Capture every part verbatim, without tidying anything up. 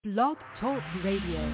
Blog Talk Radio.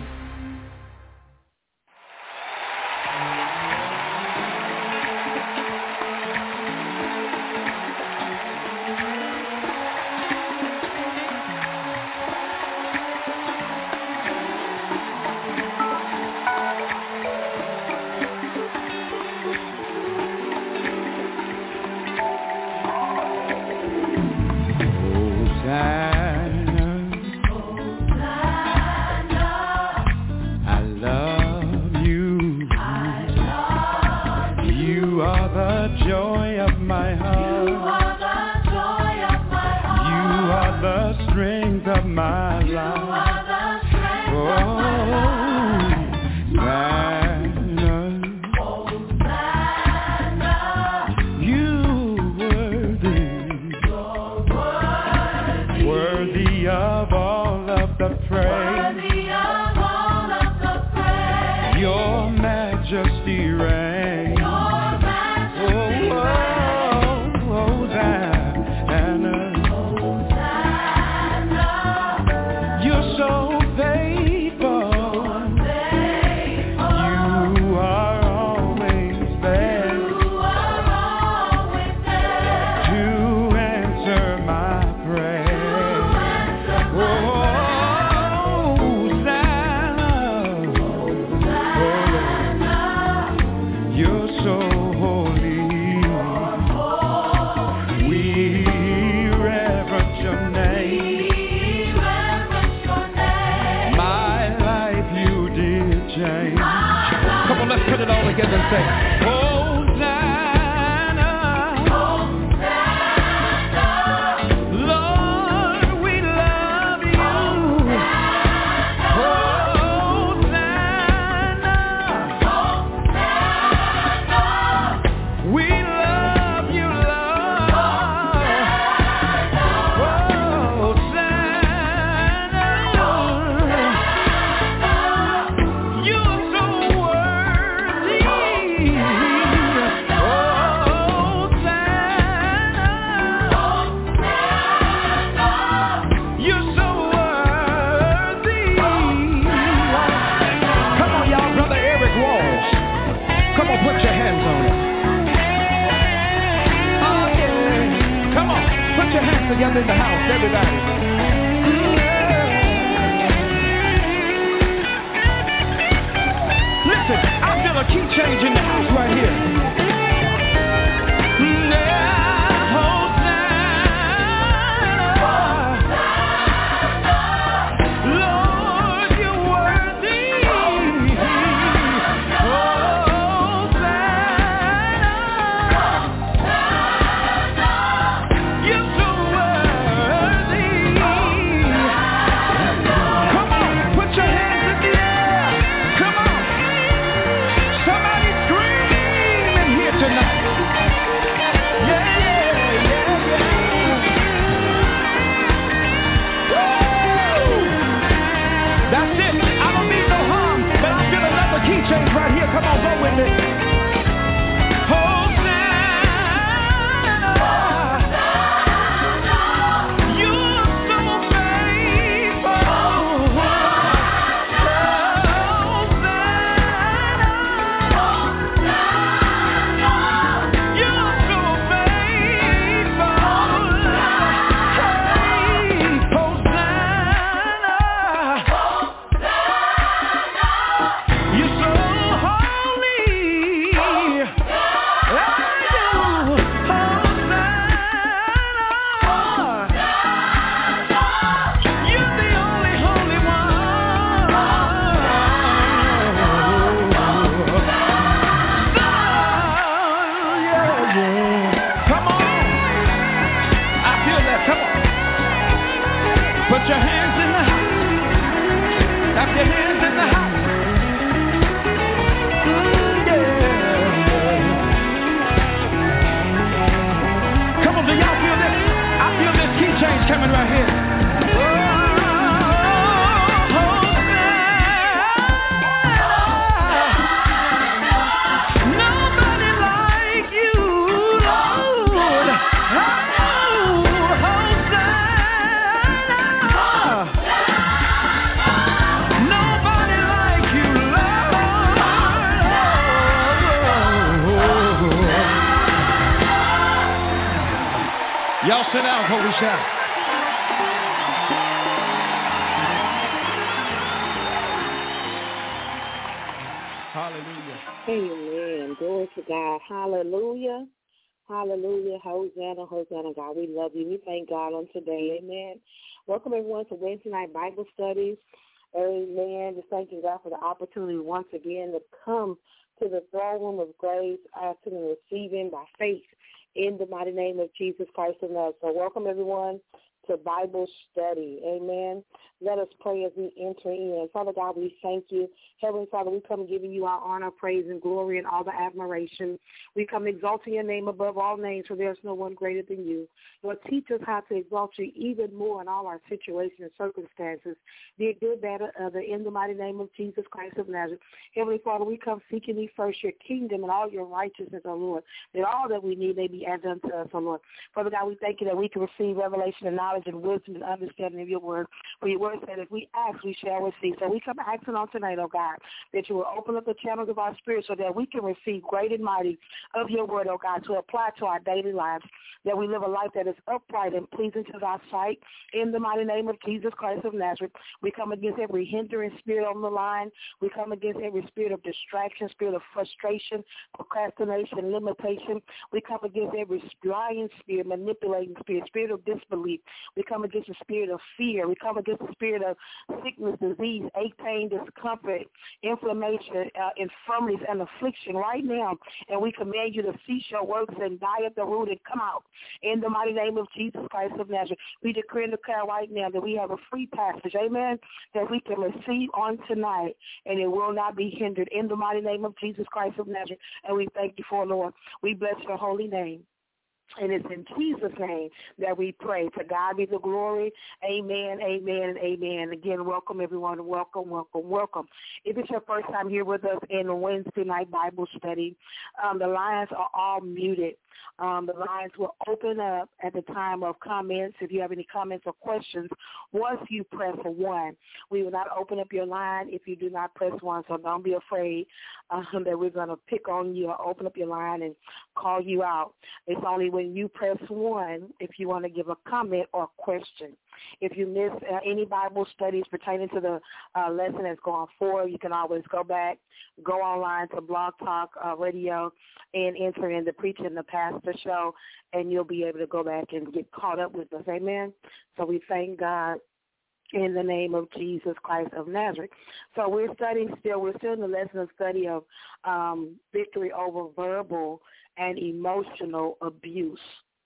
Yeah. all sit down before we shout. Hallelujah. Amen. Glory to God. Hallelujah. Hallelujah. Hosanna, Hosanna, God. We love you. We thank God on today. Amen. Welcome, everyone, to Wednesday night Bible studies. Amen. Just thanking God for the opportunity once again to come to the throne room of grace, asking and receiving by faith in the mighty name of Jesus Christ of Nazareth. So welcome, everyone, to Bible study. Amen. Let us pray as we enter in. Father God, we thank you. Heavenly Father, we come giving you our honor, praise, and glory and all the admiration. We come exalting your name above all names, for there's no one greater than you. Lord, teach us how to exalt you even more in all our situations and circumstances, be it good, bad, or other, in the mighty name of Jesus Christ of Nazareth. Heavenly Father, we come seeking thee first, your kingdom and all your righteousness, O Lord, that all that we need may be added unto us, O Lord. Father God, we thank you that we can receive revelation and knowledge and wisdom and understanding of your word. For your word said, if we ask, we shall receive. So we come asking on tonight, oh God, that you will open up the channels of our spirit so that we can receive great and mighty of your word, oh God, to apply to our daily lives, that we live a life that is upright and pleasing to thy sight. In the mighty name of Jesus Christ of Nazareth, we come against every hindering spirit on the line. We come against every spirit of distraction, spirit of frustration, procrastination, limitation. We come against every lying spirit, manipulating spirit, spirit of disbelief. We come against the spirit of fear. We come against the spirit of sickness, disease, ache, pain, discomfort, inflammation, uh, infirmities, and affliction right now. And we command you to cease your works and die at the root and come out. In the mighty name of Jesus Christ of Nazareth, we decree and declare right now that we have a free passage, amen, that we can receive on tonight, and it will not be hindered. In the mighty name of Jesus Christ of Nazareth, and we thank you for, Lord. We bless your holy name. And it's in Jesus' name that we pray. To God be the glory. Amen, amen, and amen. Again, welcome, everyone. Welcome, welcome, welcome. If it's your first time here with us in Wednesday night Bible study, um, the lines are all muted. Um, the lines will open up at the time of comments. If you have any comments or questions, once you press one, we will not open up your line if you do not press one. So don't be afraid um, that we're going to pick on you or open up your line and call you out. It's only when you press one if you want to give a comment or question. If you miss uh, any Bible studies pertaining to the uh, lesson that's going forward, you can always go back, go online to Blog Talk uh, Radio, and enter in the Preacher and the Pastor show, and you'll be able to go back and get caught up with us. Amen? So we thank God in the name of Jesus Christ of Nazareth. So we're studying still, we're still in the lesson of study of um, victory over verbal and emotional abuse.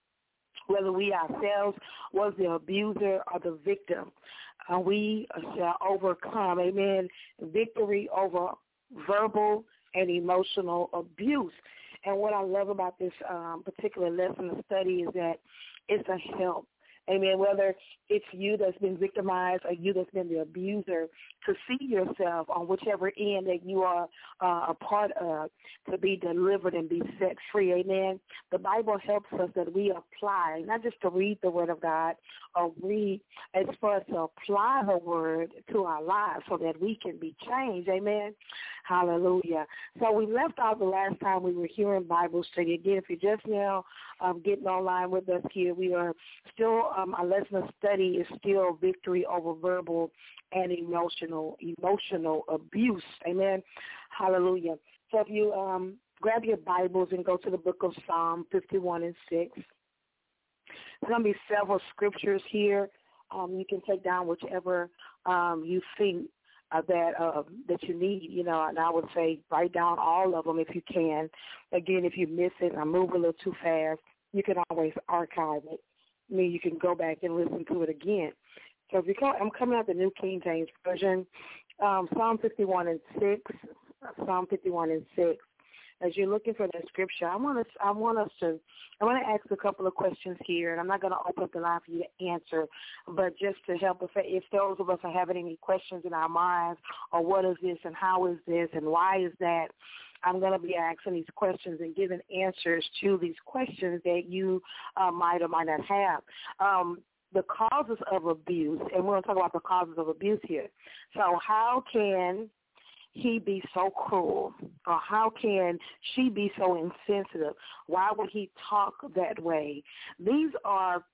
Whether we ourselves was the abuser or the victim, uh, we shall overcome, amen, victory over verbal and emotional abuse. And what I love about this um, particular lesson of study is that it's a help. Amen. Whether it's you that's been victimized or you that's been the abuser, to see yourself on whichever end that you are uh, a part of, to be delivered and be set free. Amen. The Bible helps us that we apply, not just to read the Word of God or read, it's for us to apply the Word to our lives so that we can be changed. Amen. Hallelujah. So we left out the last time we were here in Bible study. Again, if you're just now um, getting online with us here, we are still Um, our lesson of study is still victory over verbal and emotional emotional abuse. Amen. Hallelujah. So if you um, grab your Bibles and go to the book of Psalm fifty-one and six, there's going to be several scriptures here. Um, you can take down whichever um, you think uh, that uh, that you need, you know, and I would say write down all of them if you can. Again, if you miss it, I move a little too fast, you can always archive it. I mean, you can go back and listen to it again. So if you call, I'm coming out the New King James Version, um, Psalm fifty-one and six, Psalm fifty-one and six. As you're looking for that scripture, I want us, I want us to, I want to ask a couple of questions here, and I'm not going to open up the line for you to answer, but just to help if, if those of us are having any questions in our minds, or what is this, and how is this, and why is that, I'm going to be asking these questions and giving answers to these questions that you uh, might or might not have. Um, the causes of abuse, and we're going to talk about the causes of abuse here. So how can he be so cruel? Or how can she be so insensitive? Why would he talk that way? These are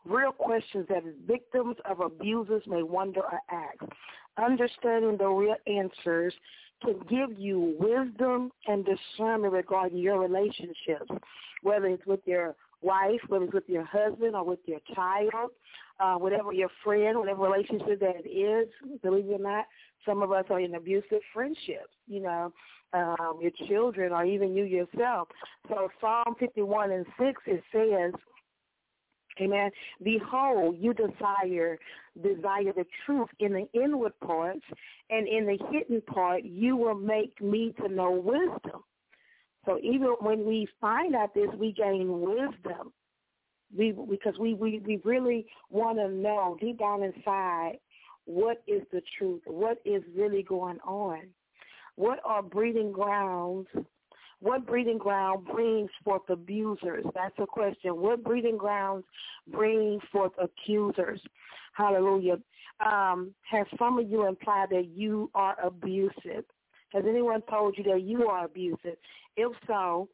real questions that victims of abusers may wonder or ask. Understanding the real answers can give you wisdom and discernment regarding your relationships, whether it's with your wife, whether it's with your husband or with your child, uh, whatever your friend, whatever relationship that it is. Believe it or not, some of us are in abusive friendships, you know, um, your children or even you yourself. So Psalm fifty-one and six, it says, amen, behold, you desire desire the truth in the inward parts, and in the hidden part you will make me to know wisdom. So even when we find out this, we gain wisdom. We because we, we, we really want to know deep down inside what is the truth, what is really going on, what are breeding grounds. What breeding ground brings forth abusers? That's the question. What breeding grounds bring forth accusers? Hallelujah. Um, has some of you implied that you are abusive? Has anyone told you that you are abusive? If so,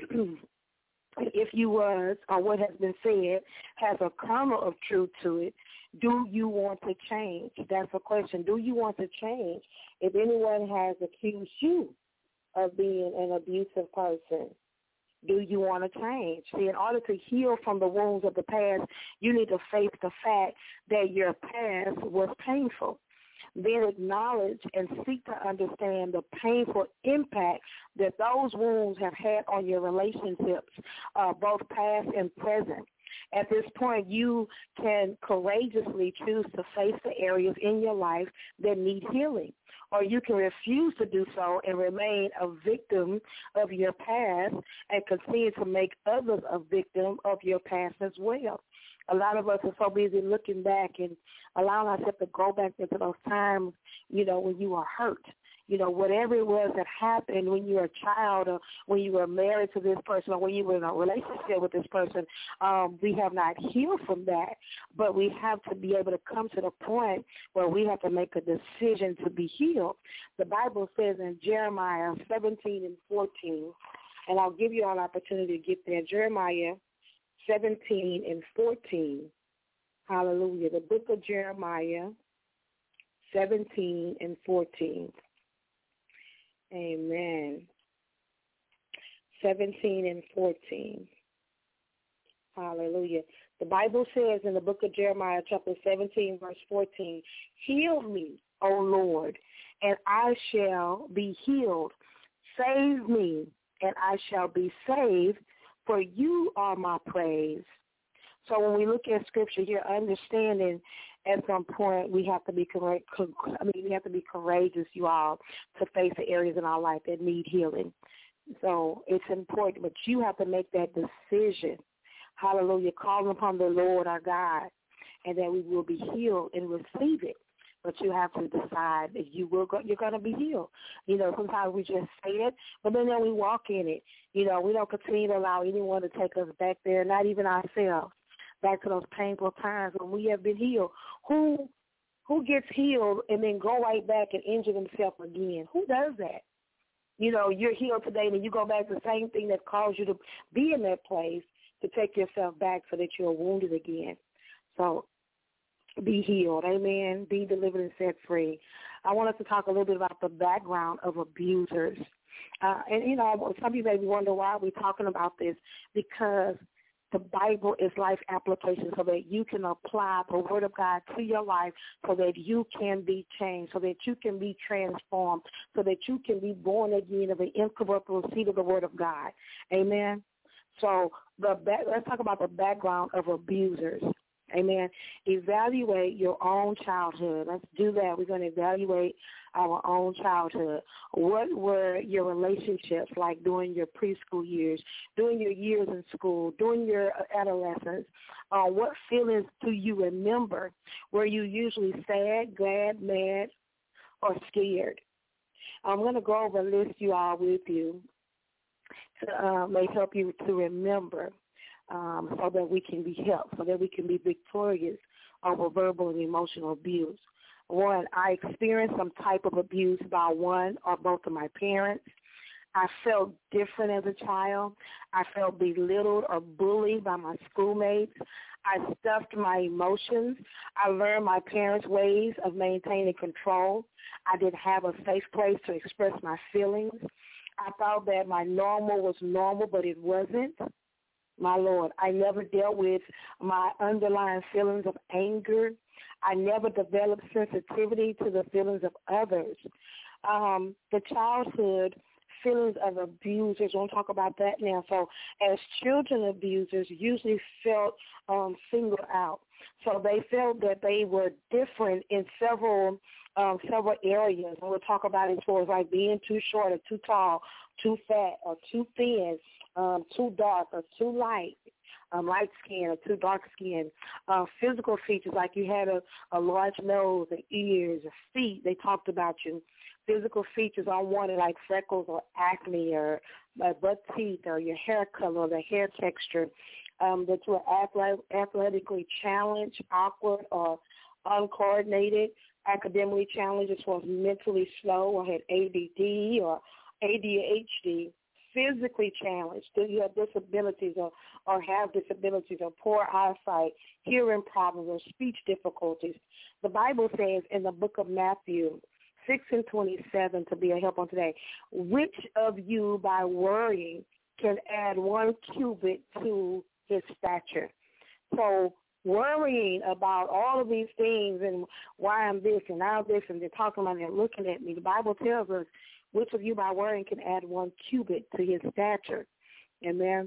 if you was, or what has been said, has a kernel of truth to it, do you want to change? That's the question. Do you want to change? If anyone has accused you of being an abusive person, do you want to change? See, in order to heal from the wounds of the past, you need to face the fact that your past was painful. Then acknowledge and seek to understand the painful impact that those wounds have had on your relationships, uh, both past and present. At this point, you can courageously choose to face the areas in your life that need healing, or you can refuse to do so and remain a victim of your past and continue to make others a victim of your past as well. A lot of us are so busy looking back and allowing ourselves to go back into those times, you know, when you were hurt. You know, whatever it was that happened when you were a child or when you were married to this person or when you were in a relationship with this person, um, we have not healed from that. But we have to be able to come to the point where we have to make a decision to be healed. The Bible says in Jeremiah seventeen and fourteen, and I'll give you all an opportunity to get there, Jeremiah seventeen and fourteen. Hallelujah. The book of Jeremiah seventeen and fourteen. Amen. seventeen and fourteen. Hallelujah. The Bible says in the book of Jeremiah, chapter seventeen, verse fourteen, heal me, O Lord, and I shall be healed. Save me, and I shall be saved, for you are my praise. So when we look at Scripture here, understanding at some point we have to be correct. I mean, we have to be courageous, you all, to face the areas in our life that need healing. So it's important, but you have to make that decision. Hallelujah, calling upon the Lord our God, and that we will be healed and receive it. But you have to decide that you will go, you're going to be healed. You know, sometimes we just say it, but then, then we walk in it. You know, we don't continue to allow anyone to take us back there, not even ourselves, back to those painful times when we have been healed. Who who gets healed and then go right back and injure themselves again? Who does that? You know, you're healed today, and then you go back to the same thing that caused you to be in that place to take yourself back so that you're wounded again. So be healed, amen, be delivered and set free. I want us to talk a little bit about the background of abusers. Uh, and, you know, some of you may be wondering why we're talking about this, because the Bible is life application so that you can apply the Word of God to your life so that you can be changed, so that you can be transformed, so that you can be born again of the incorruptible seed of the Word of God. Amen. So the let's talk about the background of abusers. Amen. Evaluate your own childhood. Let's do that. We're going to evaluate our own childhood. What were your relationships like during your preschool years, during your years in school, during your adolescence? Uh, what feelings do you remember? Were you usually sad, glad, mad, or scared? I'm going to go over a list you all with you to uh, may help you to remember. Um, so that we can be helped, so that we can be victorious over verbal and emotional abuse. One, I experienced some type of abuse by one or both of my parents. I felt different as a child. I felt belittled or bullied by my schoolmates. I stuffed my emotions. I learned my parents' ways of maintaining control. I didn't have a safe place to express my feelings. I thought that my normal was normal, but it wasn't. My Lord, I never dealt with my underlying feelings of anger. I never developed sensitivity to the feelings of others. Um, the childhood feelings of abusers, we'll talk about that now. So as children abusers usually felt um, singled out. So they felt that they were different in several um, several areas. And we'll talk about it as far as like being too short or too tall, too fat or too thin, um, too dark or too light. Um, light skin or too dark skin, uh, physical features like you had a, a large nose, and ears, or feet. They talked about you. Physical features unwanted like freckles or acne or uh, butt teeth or your hair color or the hair texture. Um, that you were athletic, athletically challenged, awkward, or uncoordinated, academically challenged, as well as mentally slow or had A D D or A D H D. Physically challenged, do you have disabilities or, or have disabilities or poor eyesight, hearing problems, or speech difficulties. The Bible says in the book of Matthew six and twenty-seven, to be a help on today, which of you by worrying can add one cubit to his stature? So worrying about all of these things and why I'm this and now this, and they're talking about it and looking at me, the Bible tells us, which of you by worrying can add one cubit to his stature? Amen.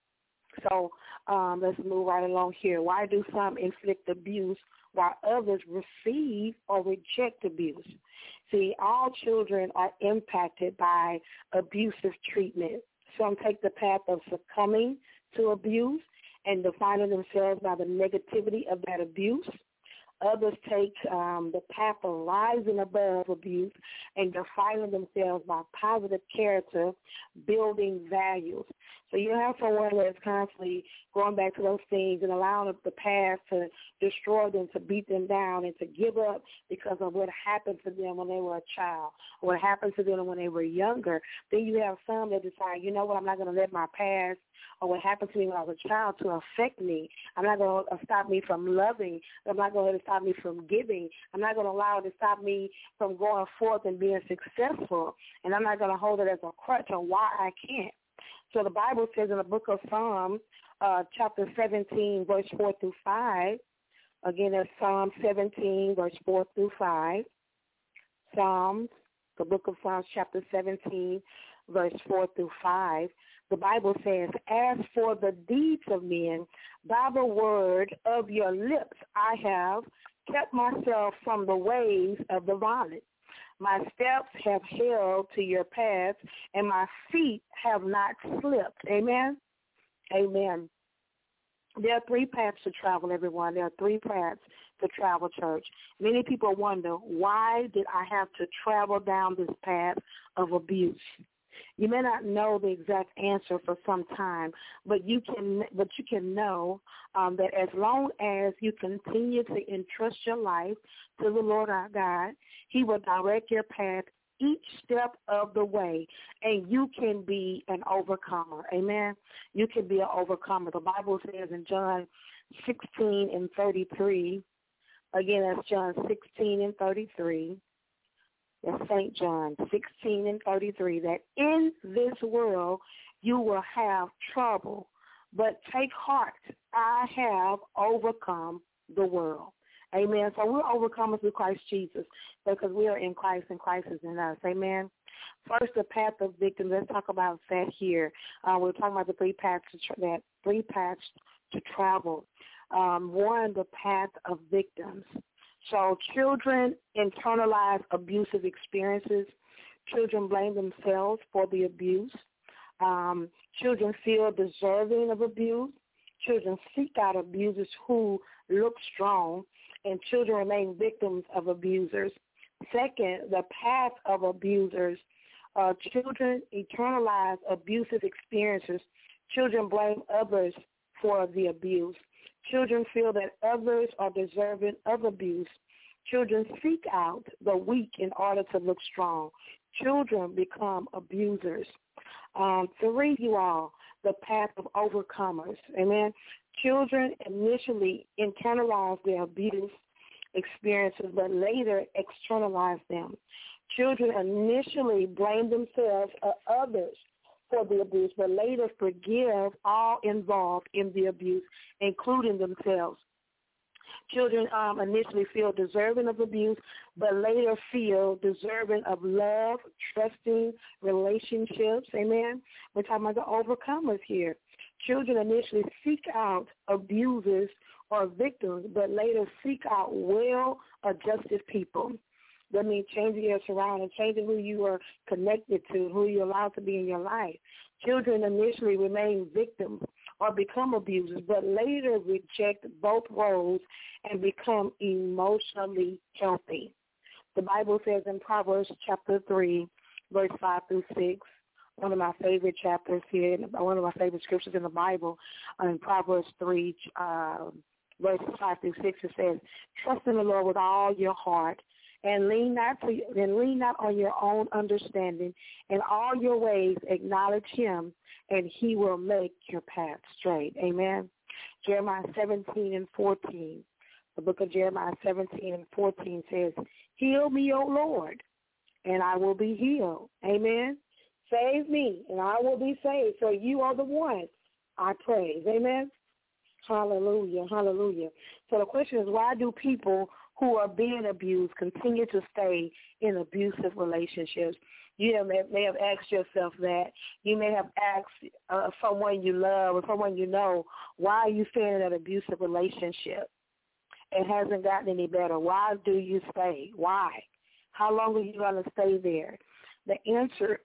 So um, let's move right along here. Why do some inflict abuse while others receive or reject abuse? See, all children are impacted by abusive treatment. Some take the path of succumbing to abuse and defining themselves by the negativity of that abuse. Others take um, the path of rising above abuse and defining themselves by positive character, building values. So you have someone that's constantly going back to those things and allowing the past to destroy them, to beat them down, and to give up because of what happened to them when they were a child, or what happened to them when they were younger. Then you have some that decide, you know what, I'm not going to let my past or what happened to me when I was a child to affect me. I'm not going to stop me from loving. I'm not going to stop me from giving. I'm not going to allow it to stop me from going forth and being successful. And I'm not going to hold it as a crutch on why I can't. So the Bible says in the book of Psalms, uh, chapter seventeen, verse four through five, again, that's Psalm seventeen, verse four through five. Psalms, the book of Psalms, chapter seventeen, verse four through five. The Bible says, as for the deeds of men, by the word of your lips I have kept myself from the ways of the violent. My steps have held to your paths, and my feet have not slipped. Amen? Amen. There are three paths to travel, everyone. There are three paths to travel, church. Many people wonder, why did I have to travel down this path of abuse? You may not know the exact answer for some time, but you can but you can know um, that as long as you continue to entrust your life to the Lord our God, he will direct your path each step of the way, and you can be an overcomer. Amen? You can be an overcomer. The Bible says in John sixteen and thirty-three, again, that's John sixteen and thirty-three, that's Saint John sixteen and thirty-three, that in this world you will have trouble, but take heart, I have overcome the world. Amen. So we're overcomers through Christ Jesus because we are in Christ and Christ is in us. Amen. First, the path of victims. Let's talk about that here. Uh, we're talking about the three paths to tra- that three paths to travel. Um, one, the path of victims. So children internalize abusive experiences. Children blame themselves for the abuse. Um, children feel deserving of abuse. Children seek out abusers who look strong, and children remain victims of abusers. Second, the path of abusers. Uh, children internalize abusive experiences. Children blame others for the abuse. Children feel that others are deserving of abuse. Children seek out the weak in order to look strong. Children become abusers. Um, three, you all, the path of overcomers. Amen. Children initially internalize their abuse experiences, but later externalize them. Children initially blame themselves or others for the abuse, but later forgive all involved in the abuse, including themselves. Children um, initially feel deserving of abuse, but later feel deserving of love, trusting relationships. Amen. We're talking about the overcomers here. Children initially seek out abusers or victims, but later seek out well-adjusted people. That means changing your surroundings, changing who you are connected to, who you're allowed to be in your life. Children initially remain victims or become abusers, but later reject both roles and become emotionally healthy. The Bible says in Proverbs chapter three, verse five through six, one of my favorite chapters here, one of my favorite scriptures in the Bible, in Proverbs three, uh, verses five through six, it says, trust in the Lord with all your heart, and lean not to, and lean not on your own understanding. In all your ways acknowledge him, and he will make your path straight. Amen. Jeremiah seventeen and fourteen. The book of Jeremiah seventeen and fourteen says, heal me, O Lord, and I will be healed. Amen. Save me, and I will be saved, for you are the one I praise. Amen. Hallelujah, hallelujah. So the question is, why do people who are being abused continue to stay in abusive relationships? You may, may have asked yourself that. You may have asked uh, someone you love or someone you know, why are you staying in an abusive relationship? It hasn't gotten any better. Why do you stay? Why? How long are you going to stay there? The answer,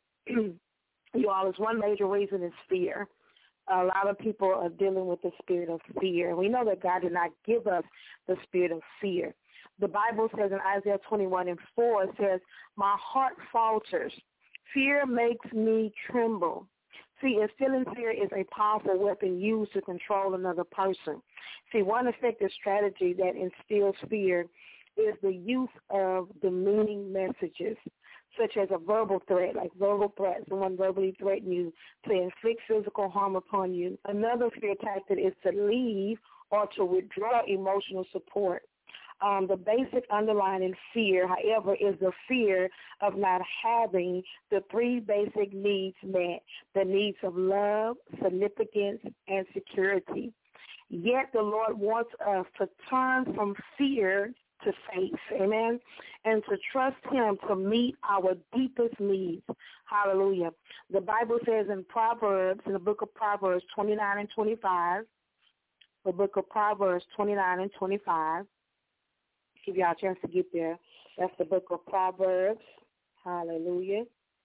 you all, is one major reason is fear. A lot of people are dealing with the spirit of fear. We know that God did not give us the spirit of fear. The Bible says in Isaiah twenty-one and four, it says, my heart falters. Fear makes me tremble. See, instilling fear is a powerful weapon used to control another person. See, one effective strategy that instills fear is the use of demeaning messages, such as a verbal threat, like verbal threats, someone verbally threaten you to inflict physical harm upon you. Another fear tactic is to leave or to withdraw emotional support. Um, the basic underlying fear, however, is the fear of not having the three basic needs met, the needs of love, significance, and security. Yet the Lord wants us to turn from fear to faith, amen, and to trust him to meet our deepest needs. Hallelujah. The Bible says in Proverbs, in the book of Proverbs twenty-nine and twenty-five, the book of Proverbs twenty-nine and twenty-five, give y'all a chance to get there. That's the book of Proverbs, hallelujah,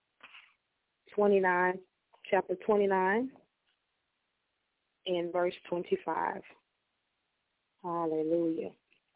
twenty-nine, chapter twenty-nine, and verse twenty-five. Hallelujah.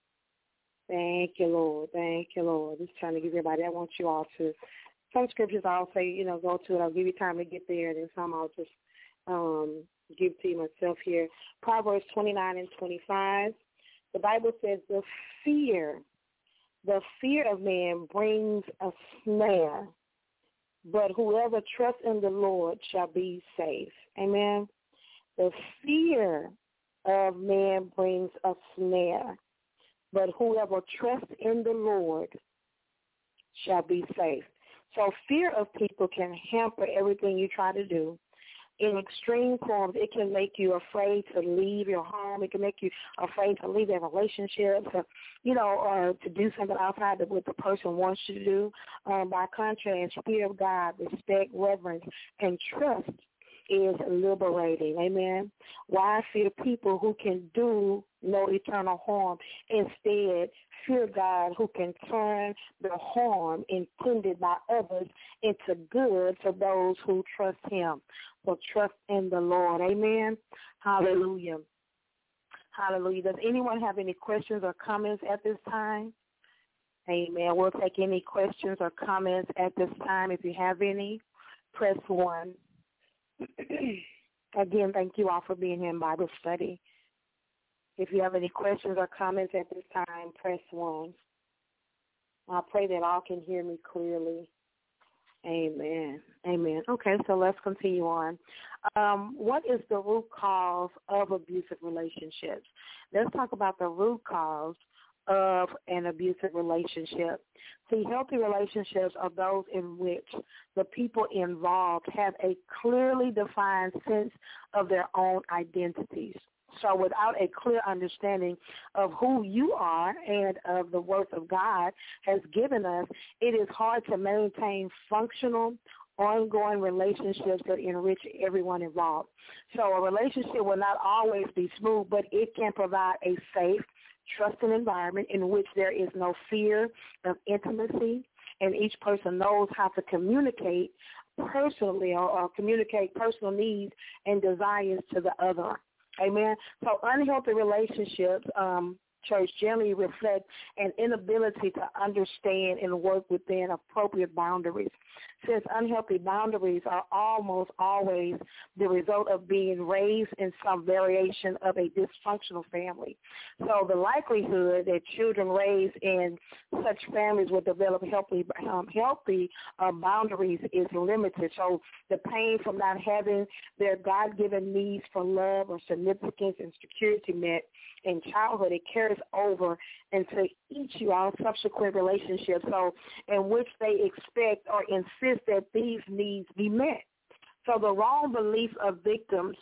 Thank you, Lord. Thank you, Lord. Just trying to give everybody, I want you all to, some scriptures I'll say, you know, go to it. I'll give you time to get there, and then some I'll just um, give to you myself here. Proverbs twenty-nine and twenty-five. The Bible says the fear, the fear of man brings a snare, but whoever trusts in the Lord shall be safe. Amen. The fear of man brings a snare, but whoever trusts in the Lord shall be safe. So fear of people can hamper everything you try to do. In extreme forms, it can make you afraid to leave your home. It can make you afraid to leave a relationship, to, you know, or to do something outside of what the person wants you to do. Um, by contrast, fear of God, respect, reverence, and trust is liberating. Amen. Why fear people who can do no eternal harm? Instead, fear God who can turn the harm intended by others into good for those who trust him. So trust in the Lord. Amen. Hallelujah. Hallelujah. Does anyone have any questions or comments at this time? Amen. We'll take any questions or comments at this time. If you have any, press one. Again, thank you all for being here in Bible study. If you have any questions or comments at this time, press one. I pray that all can hear me clearly. Amen. Amen. Okay, so let's continue on. Um, what is the root cause of abusive relationships? Let's talk about the root cause of an abusive relationship. See, healthy relationships are those in which the people involved have a clearly defined sense of their own identities. So without a clear understanding of who you are and of the worth of God has given us, it is hard to maintain functional, ongoing relationships that enrich everyone involved. So a relationship will not always be smooth, but it can provide a safe, trusting environment in which there is no fear of intimacy, and each person knows how to communicate personally or, or communicate personal needs and desires to the other. Amen. So unhealthy relationships, um, church, generally reflect an inability to understand and work within appropriate boundaries. Since unhealthy boundaries are almost always the result of being raised in some variation of a dysfunctional family. So the likelihood that children raised in such families will develop healthy, um, healthy uh, boundaries is limited. So the pain from not having their God-given needs for love or significance and security met in childhood, it carries over into each of our subsequent relationships, so in which they expect or insist that these needs be met. So the wrong belief of victims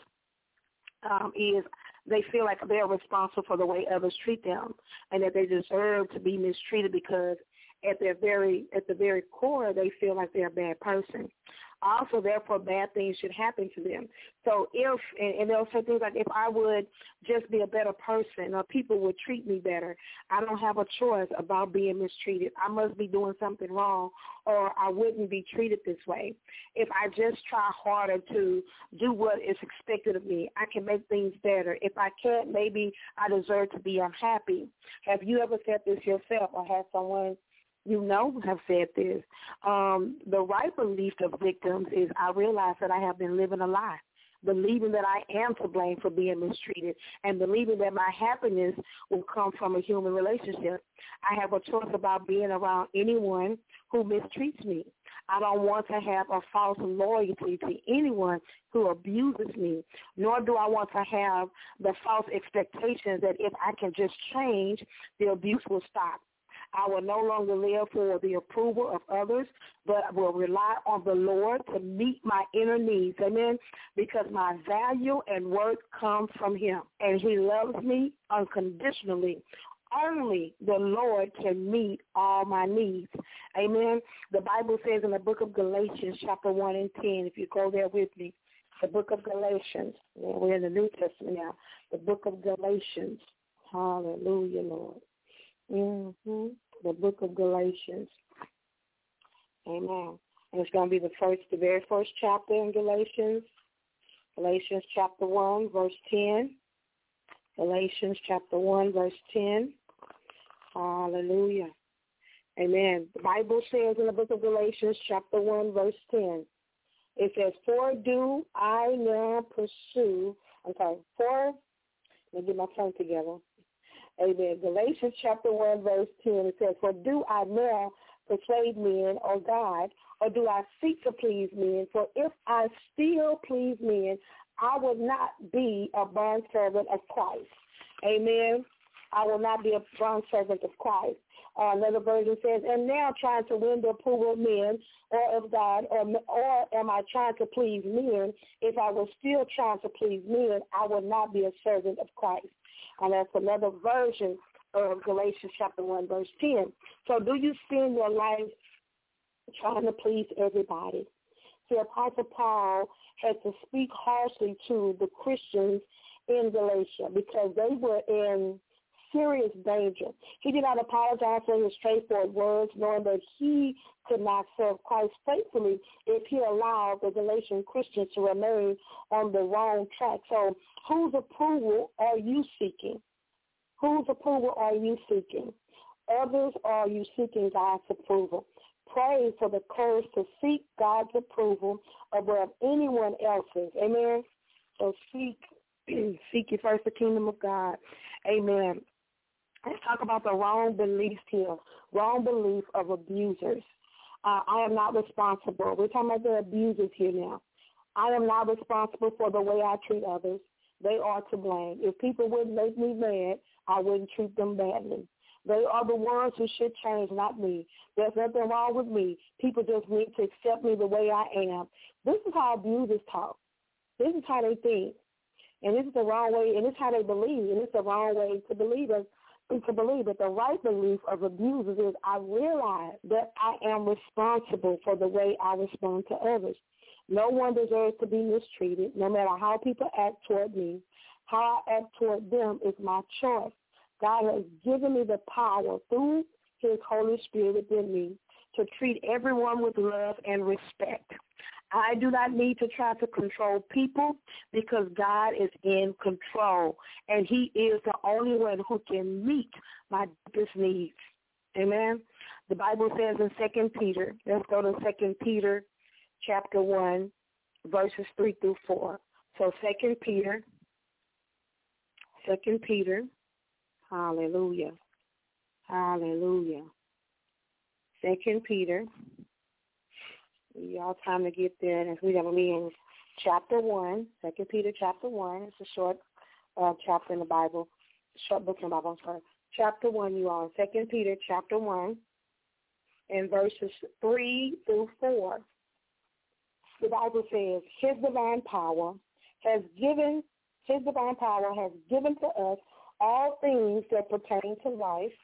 um, is they feel like they're responsible for the way others treat them and that they deserve to be mistreated because at their very at the very core they feel like they're a bad person. Also, therefore, bad things should happen to them. So if, and, and they'll say things like, if I would just be a better person or people would treat me better, I don't have a choice about being mistreated. I must be doing something wrong or I wouldn't be treated this way. If I just try harder to do what is expected of me, I can make things better. If I can't, maybe I deserve to be unhappy. Have you ever said this yourself or have someone you know have said this? Um, the right belief of victims is I realize that I have been living a lie, believing that I am to blame for being mistreated and believing that my happiness will come from a human relationship. I have a choice about being around anyone who mistreats me. I don't want to have a false loyalty to anyone who abuses me, nor do I want to have the false expectations that if I can just change, the abuse will stop. I will no longer live for the approval of others, but will rely on the Lord to meet my inner needs, amen, because my value and worth comes from him, and he loves me unconditionally. Only the Lord can meet all my needs, amen. The Bible says in the book of Galatians, chapter one and ten, if you go there with me, the book of Galatians, we're in the New Testament now, the book of Galatians, hallelujah, Lord. Mm-hmm. The book of Galatians. Amen. And it's going to be the first, the very first chapter in Galatians. Galatians chapter one, verse ten. Galatians chapter one, verse ten. Hallelujah. Amen. The Bible says in the book of Galatians chapter one, verse ten, it says, for do I now pursue, I'm sorry, for, let me get my tongue together. Amen. Galatians chapter one, verse ten, it says, for do I now persuade men or God, or do I seek to please men? For if I still please men, I will not be a bondservant of Christ. Amen. I will not be a bondservant of Christ. Uh, another version says, and now trying to win the approval of men or of God, or, or am I trying to please men? If I was still trying to please men, I would not be a servant of Christ. And that's another version of Galatians chapter one, verse ten. So do you spend your life trying to please everybody? See, Apostle Paul had to speak harshly to the Christians in Galatia because they were in serious danger. He did not apologize for his straightforward words, knowing that he could not serve Christ faithfully if he allowed the Galatian Christians to remain on the wrong track. So whose approval are you seeking? Whose approval are you seeking? Others, or are you seeking God's approval? Pray for the courage to seek God's approval above anyone else's. Amen. So seek, seek ye first the kingdom of God. Amen. Let's talk about the wrong beliefs here, wrong belief of abusers. Uh, I am not responsible. We're talking about the abusers here now. I am not responsible for the way I treat others. They are to blame. If people wouldn't make me mad, I wouldn't treat them badly. They are the ones who should change, not me. There's nothing wrong with me. People just need to accept me the way I am. This is how abusers talk. This is how they think. And this is the wrong way, and this is how they believe, and it's the wrong way to believe it. To believe that the right belief of abusers is I realize that I am responsible for the way I respond to others. No one deserves to be mistreated, no matter how people act toward me. How I act toward them is my choice. God has given me the power through his Holy Spirit within me to treat everyone with love and respect. I do not need to try to control people because God is in control, and he is the only one who can meet my deepest needs. Amen. The Bible says in Second Peter, let's go to Second Peter chapter one, verses three through four. So Second Peter, Second Peter, hallelujah, hallelujah. Second Peter. Y'all time to get there, and we're going to be in chapter one, Second Peter chapter one. It's a short uh, chapter in the Bible, short book in the Bible, I'm sorry. Chapter one, you all, Second Peter chapter one, and verses three through four. The Bible says, his divine power has given, his divine power has given to us all things that pertain to life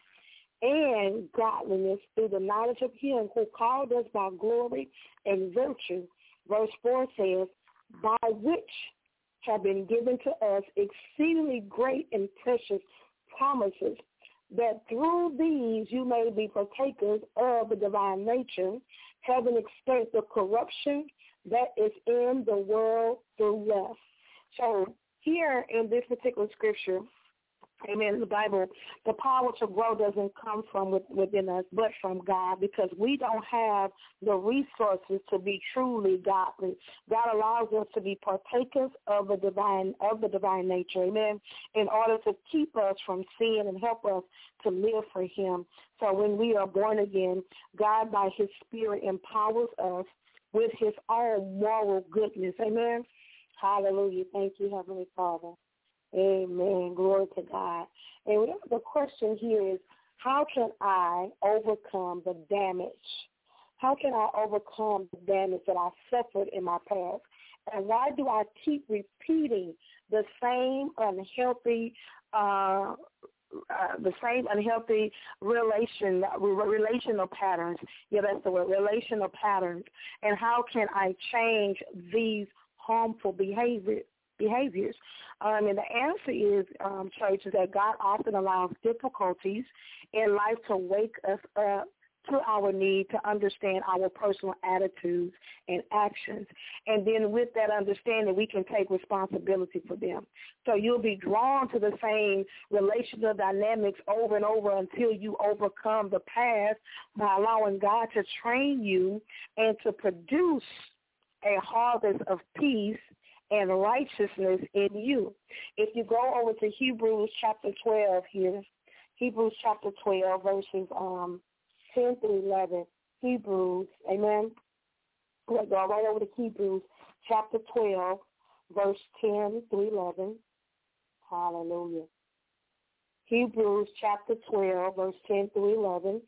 and godliness through the knowledge of him who called us by glory and virtue. Verse four says, by which have been given to us exceedingly great and precious promises, that through these you may be partakers of the divine nature, having escaped the corruption that is in the world through lust. So here in this particular scripture, amen, in the Bible, the power to grow doesn't come from within us, but from God, because we don't have the resources to be truly godly. God allows us to be partakers of the divine of the divine nature, amen, in order to keep us from sin and help us to live for him. So when we are born again, God, by his Spirit, empowers us with his own moral goodness, amen. Hallelujah. Thank you, Heavenly Father. Amen. Glory to God. And the question here is, how can I overcome the damage? How can I overcome the damage that I suffered in my past? And why do I keep repeating the same unhealthy, uh, uh, the same unhealthy relation, relational patterns? Yeah, that's the word, relational patterns. And how can I change these harmful behaviors? behaviors. Um, and the answer is, um, church, is that God often allows difficulties in life to wake us up to our need to understand our personal attitudes and actions. And then with that understanding, we can take responsibility for them. So you'll be drawn to the same relational dynamics over and over until you overcome the past by allowing God to train you and to produce a harvest of peace and righteousness in you. If you go over to Hebrews chapter twelve here, Hebrews chapter twelve, verses um, ten through eleven, Hebrews, amen. We'll go right over to Hebrews chapter twelve, verse ten through eleven. Hallelujah. Hebrews chapter twelve, verse ten through eleven.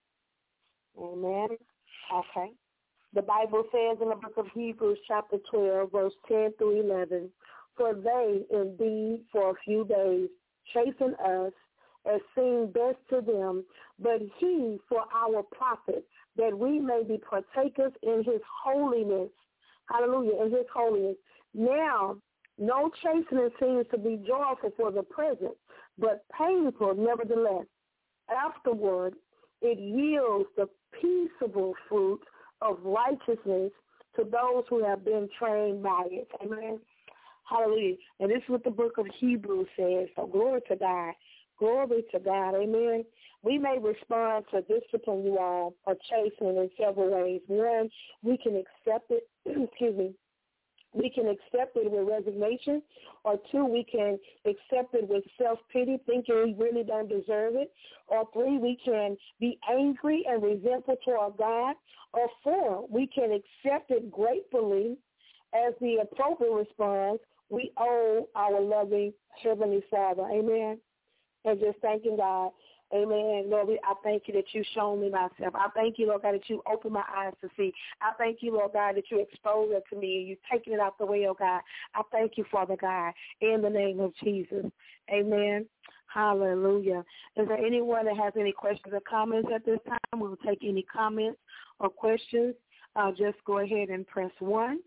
Amen. Okay. The Bible says in the book of Hebrews chapter twelve, verse ten through eleven, for they indeed for a few days chasten us as seemed best to them, but he for our profit, that we may be partakers in his holiness. Hallelujah, in his holiness. Now, no chastening seems to be joyful for the present, but painful nevertheless. Afterward, it yields the peaceable fruit of righteousness to those who have been trained by it. Amen. Hallelujah. And this is what the book of Hebrews says. So glory to God. Glory to God. Amen. We may respond to discipline, you all, or chastening in several ways. One, we can accept it, excuse me, we can accept it with resignation, or two, we can accept it with self-pity, thinking we really don't deserve it, or three, we can be angry and resentful toward God, or four, we can accept it gratefully as the appropriate response we owe our loving Heavenly Father. Amen. And just thanking God. Amen. Lord, I thank you that you've shown me myself. I thank you, Lord God, that you opened my eyes to see. I thank you, Lord God, that you exposed it to me and you've taken it out the way, oh God. I thank you, Father God, in the name of Jesus. Amen. Hallelujah. Is there anyone that has any questions or comments at this time? We'll take any comments or questions. Uh, just go ahead and press one.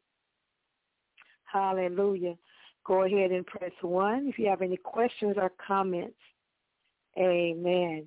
Hallelujah. Go ahead and press one if you have any questions or comments. Amen.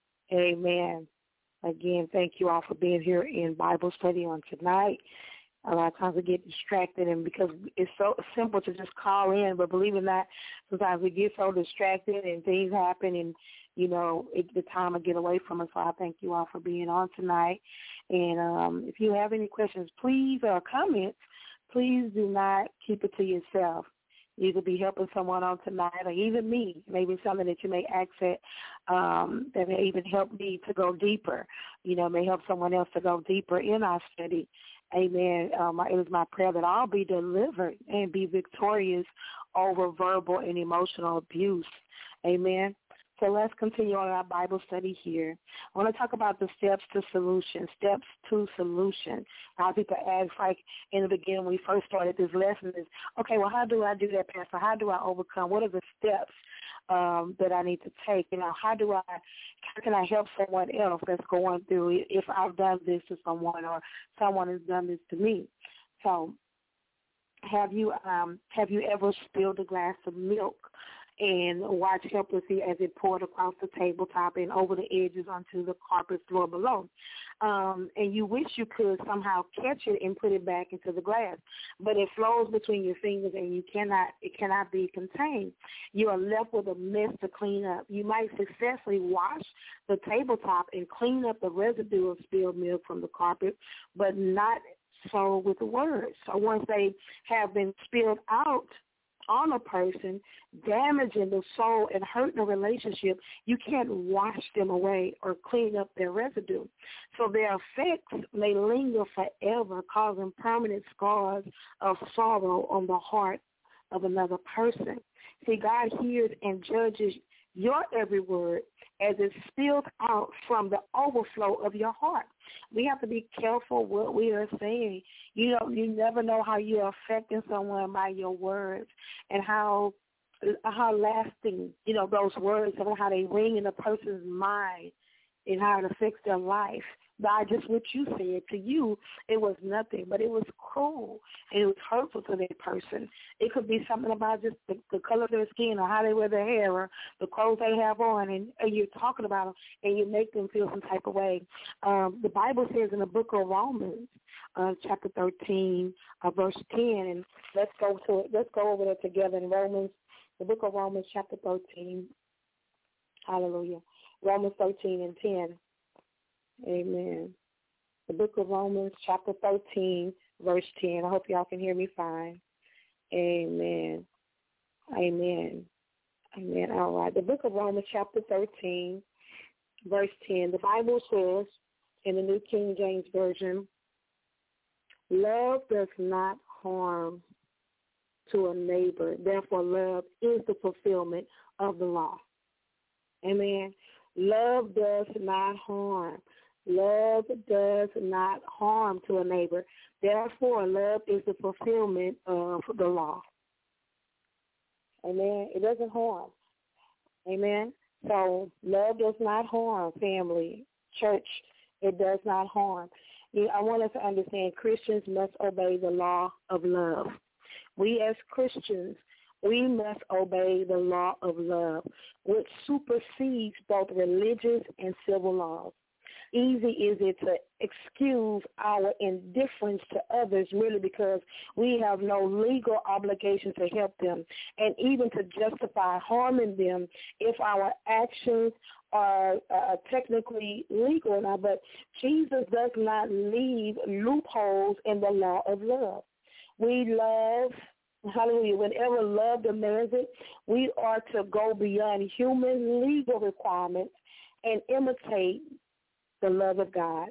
Amen. Again, thank you all for being here in Bible study on tonight. A lot of times we get distracted, and because it's so simple to just call in, but believe it or not, sometimes we get so distracted and things happen, and, you know, it, the time will get away from us. So I thank you all for being on tonight. And um, if you have any questions, please, or comments, please do not keep it to yourself. You could be helping someone on tonight, or even me, maybe something that you may access um, that may even help me to go deeper, you know, may help someone else to go deeper in our study. Amen. Um, it is my prayer that I'll be delivered and be victorious over verbal and emotional abuse. Amen. So let's continue on our Bible study here. I want to talk about the steps to solution, steps to solution. Now, people ask, like in the beginning when we first started this lesson is, okay, well, how do I do that, Pastor? How do I overcome? What are the steps um, that I need to take? You know, how do I, how can I help someone else that's going through if I've done this to someone or someone has done this to me? So have you um, have you ever spilled a glass of milk and watch helplessly as it poured across the tabletop and over the edges onto the carpet floor below? Um, and you wish you could somehow catch it and put it back into the glass, but it flows between your fingers and you cannot, it cannot be contained. You are left with a mess to clean up. You might successfully wash the tabletop and clean up the residue of spilled milk from the carpet, but not so with the words. So once they have been spilled out on a person, damaging the soul and hurting a relationship, you can't wash them away or clean up their residue. So their effects may linger forever, causing permanent scars of sorrow on the heart of another person. See, God hears and judges your every word as it's spilled out from the overflow of your heart. We have to be careful what we are saying. You know, you never know how you're affecting someone by your words and how how lasting, you know, those words and how they ring in a person's mind and how it affects their life. By just what you said to you, it was nothing, but it was cruel and it was hurtful to that person. It could be something about just the, the color of their skin or how they wear their hair or the clothes they have on, and, and you're talking about them and you make them feel some type of way. Um, the Bible says in the book of Romans, uh, chapter thirteen, uh, verse ten, and let's go to it. Let's go over there together in Romans, the book of Romans, chapter thirteen. Hallelujah. Romans thirteen and ten. Amen. The book of Romans, chapter thirteen, verse ten. I hope y'all can hear me fine. Amen. Amen. Amen. All right. The book of Romans, chapter thirteen, verse ten. The Bible says in the New King James Version, love does not harm to a neighbor. Therefore, love is the fulfillment of the law. Amen. Love does not harm. Love does not harm to a neighbor. Therefore, love is the fulfillment of the law. Amen. It doesn't harm. Amen. So love does not harm, family, church. It does not harm. I want us to understand Christians must obey the law of love. We as Christians, we must obey the law of love, which supersedes both religious and civil laws. Easy is it to excuse our indifference to others really because we have no legal obligation to help them, and even to justify harming them if our actions are uh, technically legal or not. But Jesus does not leave loopholes in the law of love. we love, hallelujah, whenever love demands it, we are to go beyond human legal requirements and imitate the love of God.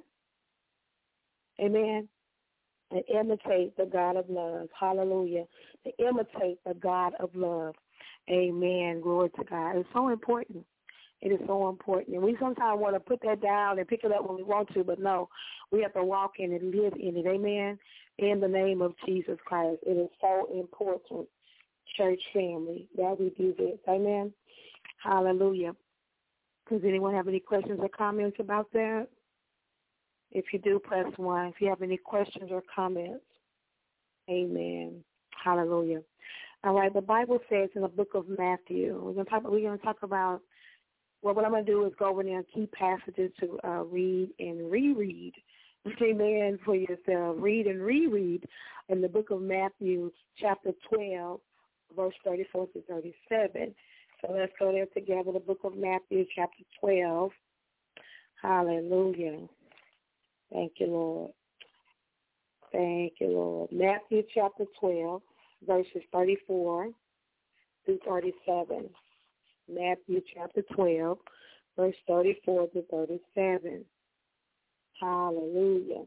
Amen. And imitate the God of love. Hallelujah. To imitate the God of love. Amen. Glory to God. It's so important. It is so important. And we sometimes want to put that down and pick it up when we want to, but no, we have to walk in it, live in it. Amen. In the name of Jesus Christ. It is so important, church family, that we do this. Amen. Hallelujah. Does anyone have any questions or comments about that? If you do, press one. If you have any questions or comments, amen. Hallelujah. All right, the Bible says in the book of Matthew, we're going to talk, we're going to talk about, well, what I'm going to do is go over there and key passages to uh, read and reread, amen, for yourself. Read and reread in the book of Matthew, chapter twelve, verse thirty-four to thirty-seven. So let's go there together, the book of Matthew, chapter twelve. Hallelujah. Thank you, Lord. Thank you, Lord. Matthew chapter twelve, verses thirty-four through thirty-seven. Matthew chapter twelve, verse thirty-four to thirty-seven. Hallelujah.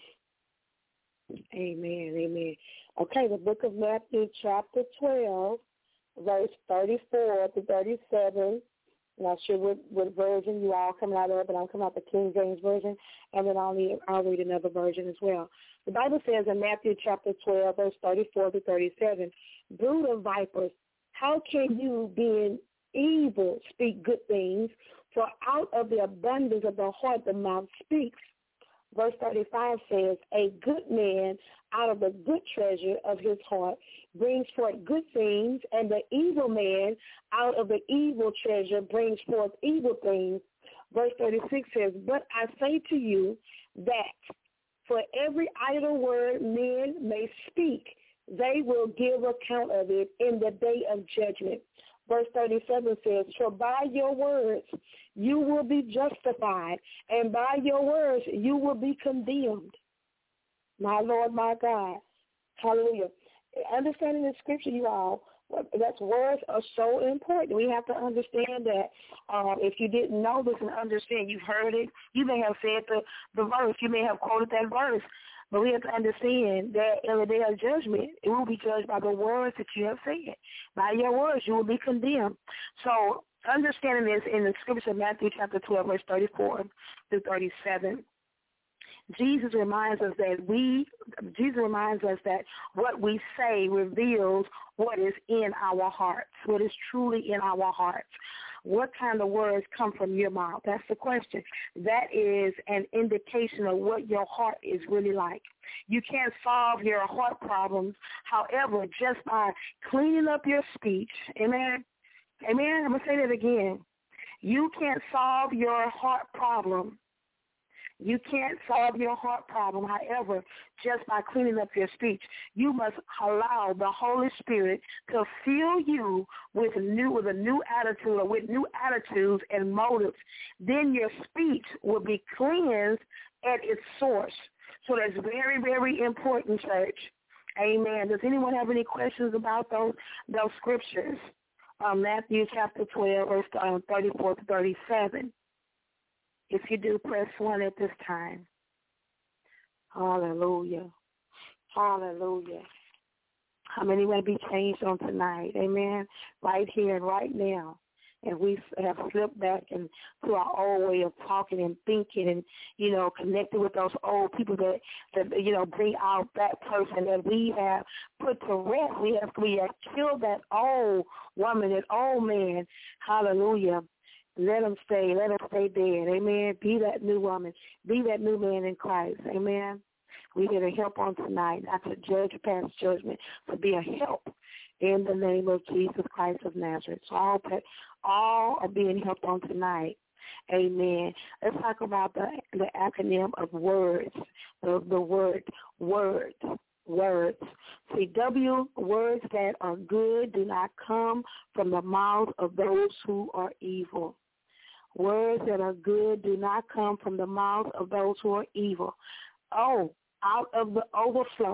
Amen, amen. Okay, the book of Matthew chapter twelve, verse thirty-four to thirty-seven. Not sure what, what version you all coming out of, but I'm coming out the King James Version, and then I'll, need, I'll read another version as well. The Bible says in Matthew chapter twelve, verse thirty-four to thirty-seven, brood of vipers, how can you, being evil, speak good things? For out of the abundance of the heart the mouth speaks. Verse thirty-five says, a good man out of the good treasure of his heart brings forth good things, and the evil man out of the evil treasure brings forth evil things. Verse thirty-six says, but I say to you that for every idle word men may speak, they will give account of it in the day of judgment. Verse thirty-seven says, for by your words you will be justified, and by your words you will be condemned. My Lord, my God. Hallelujah. Understanding the scripture, you all, that's words are so important. We have to understand that um, if you didn't know this and understand, you've heard it, you may have said the, the verse, you may have quoted that verse, but we have to understand that in the day of judgment, it will be judged by the words that you have said. By your words, you will be condemned. So understanding this in the scripture, Matthew chapter twelve, verse thirty-four through thirty-seven, Jesus reminds us that we, Jesus reminds us that what we say reveals what is in our hearts, what is truly in our hearts. What kind of words come from your mouth? That's the question. That is an indication of what your heart is really like. You can't solve your heart problems, however, just by cleaning up your speech. Amen? Amen? I'm going to say that again. You can't solve your heart problem. You can't solve your heart problem, however, just by cleaning up your speech. You must allow the Holy Spirit to fill you with new with a new attitude or with new attitudes and motives. Then your speech will be cleansed at its source. So that's very, very important, church. Amen. Does anyone have any questions about those those scriptures? Um, Matthew chapter twelve, verse um, thirty-four to thirty-seven. If you do, press one at this time. Hallelujah. Hallelujah. How many want to be changed on tonight? Amen. Right here and right now. And we have slipped back into our old way of talking and thinking and, you know, connected with those old people that, that you know, bring out that person that we have put to rest. We have, we have killed that old woman, that old man. Hallelujah. Let them stay. Let them stay dead. Amen. Be that new woman. Be that new man in Christ. Amen. We're here to help on tonight, not to judge or pass judgment, to be a help in the name of Jesus Christ of Nazareth. So all, all are being helped on tonight. Amen. Let's talk about the, the acronym of words, the, the word, word, words. See, W, words that are good do not come from the mouth of those who are evil. Words that are good do not come from the mouth of those who are evil. Oh, out of the overflow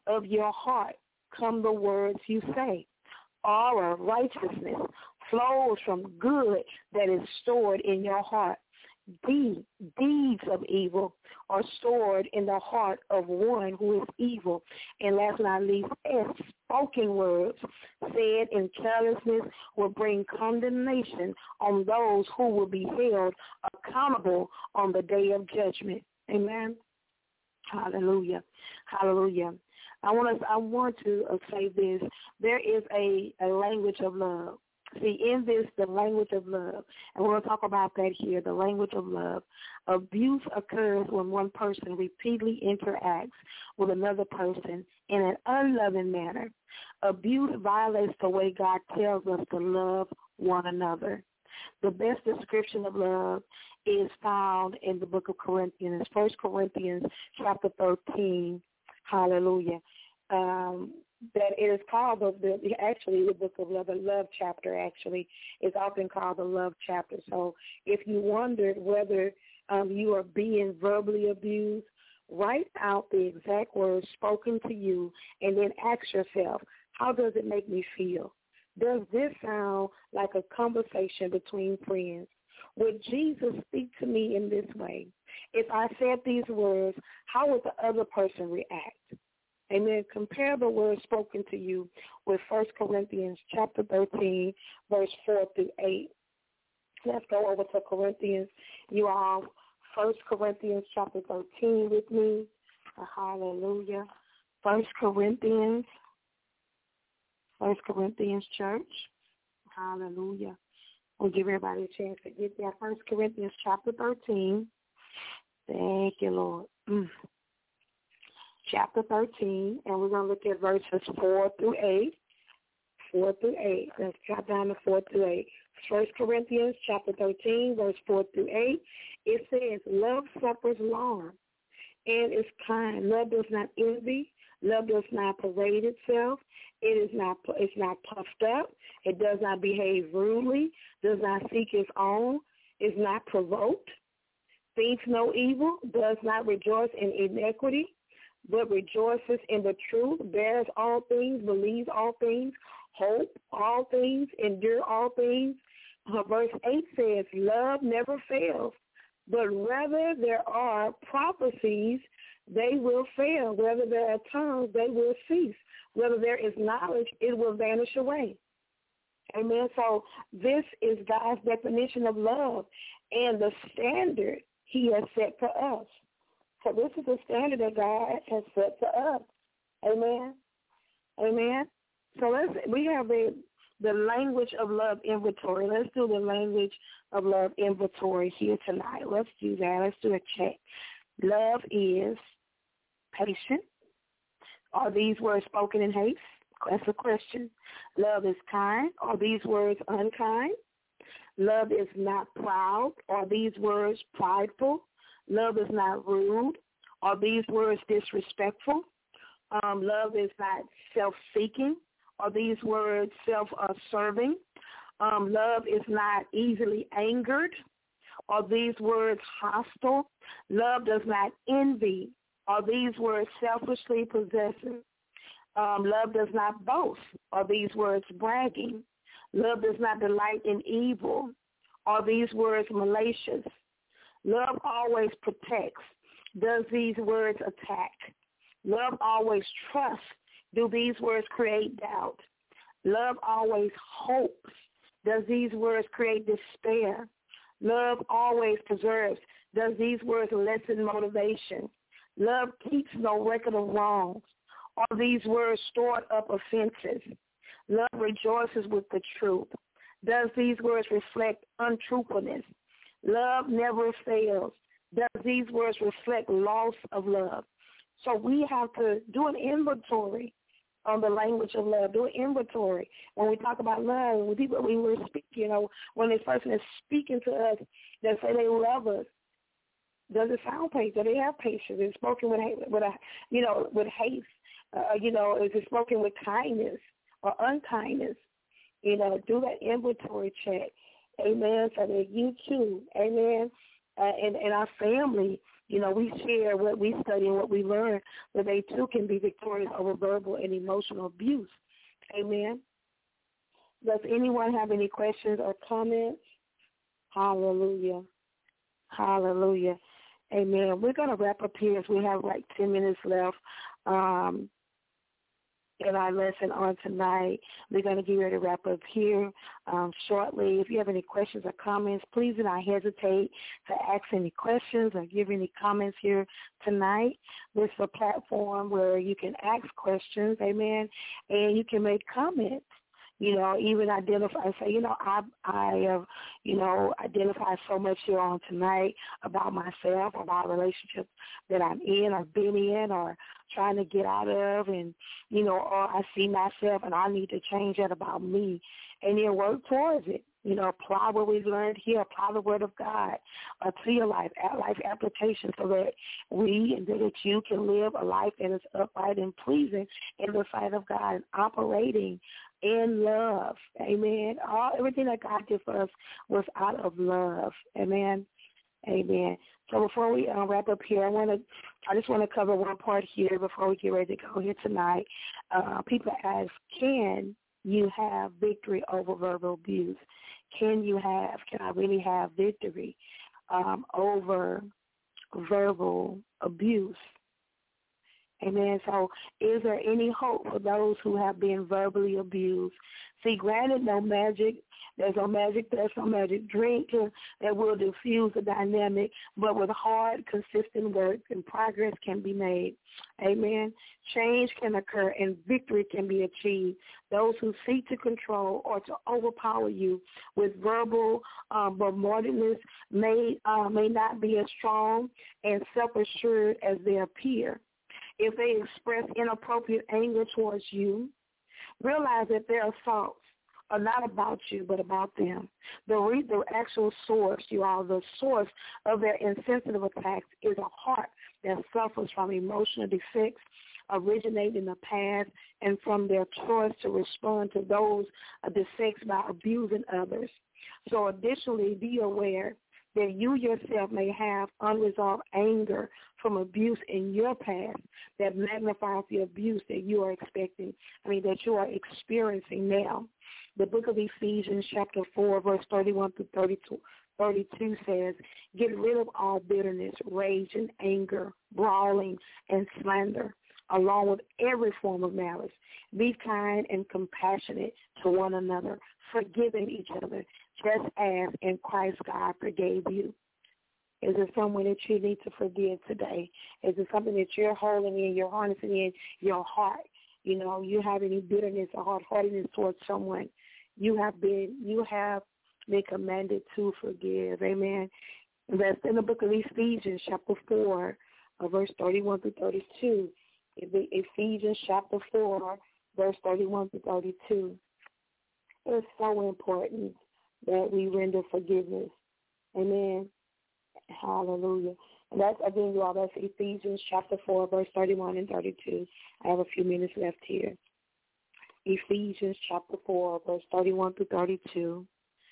of your heart come the words you say. All of righteousness flows from good that is stored in your heart. The deeds of evil are stored in the heart of one who is evil. And last but not least, as spoken words said in carelessness will bring condemnation on those who will be held accountable on the day of judgment. Amen. Hallelujah. Hallelujah. I want to, I want to say this. There is a, a language of love. See, in this, the language of love, and we're going to talk about that here, the language of love. Abuse occurs when one person repeatedly interacts with another person in an unloving manner. Abuse violates the way God tells us to love one another. The best description of love is found in the book of Corinthians, First Corinthians chapter thirteen. Hallelujah. Um, that it is called the, the actually the book of love, the love chapter actually is often called the love chapter. So if you wondered whether um, you are being verbally abused, write out the exact words spoken to you and then ask yourself, how does it make me feel? Does this sound like a conversation between friends? Would Jesus speak to me in this way? If I said these words, how would the other person react? Amen. Compare the words spoken to you with First Corinthians chapter thirteen, verse four through eight. Let's go over to Corinthians. You all, First Corinthians chapter thirteen with me. Hallelujah. First Corinthians, First Corinthians church. Hallelujah. We'll give everybody a chance to get there. First Corinthians chapter thirteen. Thank you, Lord. Mm. Chapter thirteen, and we're going to look at verses four through eight. four through eight. Let's drop down to four through eight. First Corinthians chapter thirteen, verse four through eight. It says, love suffers long and is kind. Love does not envy. Love does not parade itself. It is not, it's not puffed up. It does not behave rudely, does not seek its own, is not provoked, thinks no evil, does not rejoice in iniquity, but rejoices in the truth, bears all things, believes all things, hope all things, endure all things. Uh, verse eight says, love never fails, but rather there are prophecies, they will fail. Whether there are tongues, they will cease. Whether there is knowledge, it will vanish away. Amen. So this is God's definition of love and the standard he has set for us. So this is the standard that God has set for us. Amen. Amen. So let's, we have the, the language of love inventory. Let's do the language of love inventory here tonight. Let's do that. Let's do a check. Love is patient. Are these words spoken in haste? That's a question. Love is kind. Are these words unkind? Love is not proud. Are these words prideful? Love is not rude. Are these words disrespectful? Um, love is not self-seeking. Are these words self-serving? Um, love is not easily angered. Are these words hostile? Love does not envy. Are these words selfishly possessive? Um, love does not boast. Are these words bragging? Love does not delight in evil. Are these words malicious? Love always protects. Does these words attack? Love always trusts. Do these words create doubt? Love always hopes. Does these words create despair? Love always preserves. Does these words lessen motivation? Love keeps no record of wrongs. Are these words stored up offenses? Love rejoices with the truth. Does these words reflect untruthfulness? Love never fails. Does these words reflect loss of love? So we have to do an inventory on the language of love. Do an inventory. When we talk about love, when people, when we're speaking, you know, when this person is speaking to us, they say they love us. Does it sound patient? Do they have patience? Is it spoken with, with a, you know, with haste? Uh, you know, is it spoken with kindness or unkindness? You know, do that inventory check. Amen. So that you too, amen, uh, and, and our family You know, we share what we study and what we learn, but they too can be victorious over verbal and emotional abuse. Amen. Does anyone have any questions or comments? Hallelujah. Hallelujah. Amen. We're going to wrap up here as we have like ten minutes left um, in our lesson on tonight. We're going to get ready to wrap up here um, shortly. If you have any questions or comments, please do not hesitate to ask any questions or give any comments here tonight. This is a platform where you can ask questions, amen, and you can make comments. You know, even identify, say, you know, I, I have, you know, identified so much here on tonight about myself, about relationships that I'm in or been in or trying to get out of, and, you know, or I see myself and I need to change that about me, and then work towards it. You know, apply what we've learned here, apply the word of God uh, to your life, life application, so that we and that you can live a life that is upright and pleasing in the sight of God and operating in love. Amen. All everything that God did for us was out of love. Amen. Amen. So before we uh, wrap up here, I want to, I just want to cover one part here before we get ready to go here tonight. Uh, people ask, can you have victory over verbal abuse? Can you have, can I really have victory um, over verbal abuse? Amen. So is there any hope for those who have been verbally abused? See, granted, no magic, there's no magic, there's no magic drink that will diffuse the dynamic, but with hard, consistent work and progress can be made. Amen. Change can occur and victory can be achieved. Those who seek to control or to overpower you with verbal um, bombardments may, uh, may not be as strong and self-assured as they appear. If they express inappropriate anger towards you, realize that their assaults are not about you, but about them. The, re- the actual source, you all, the source of their insensitive attacks is a heart that suffers from emotional defects originating in the past and from their choice to respond to those uh, defects by abusing others. So additionally, be aware that you yourself may have unresolved anger from abuse in your past that magnifies the abuse that you are expecting, I mean, that you are experiencing now. The book of Ephesians chapter four, verse thirty-one through thirty-two, thirty-two says, get rid of all bitterness, rage, and anger, brawling, and slander, along with every form of malice. Be kind and compassionate to one another, forgiving each other, just as in Christ God forgave you. Is there someone that you need to forgive today? Is it something that you're holding in, you're harnessing in your heart? You know, you have any bitterness or hard-heartedness towards someone. You have been, you have been commanded to forgive. Amen. And that's in the book of Ephesians chapter four, uh, verse thirty-one through thirty-two. Ephesians chapter four, verse thirty-one through thirty-two. It's so important that we render forgiveness. Amen. Hallelujah. And that's, again, you all, that's Ephesians chapter four, verse thirty-one and thirty-two. I have a few minutes left here. Ephesians chapter four, verse thirty-one through thirty-two.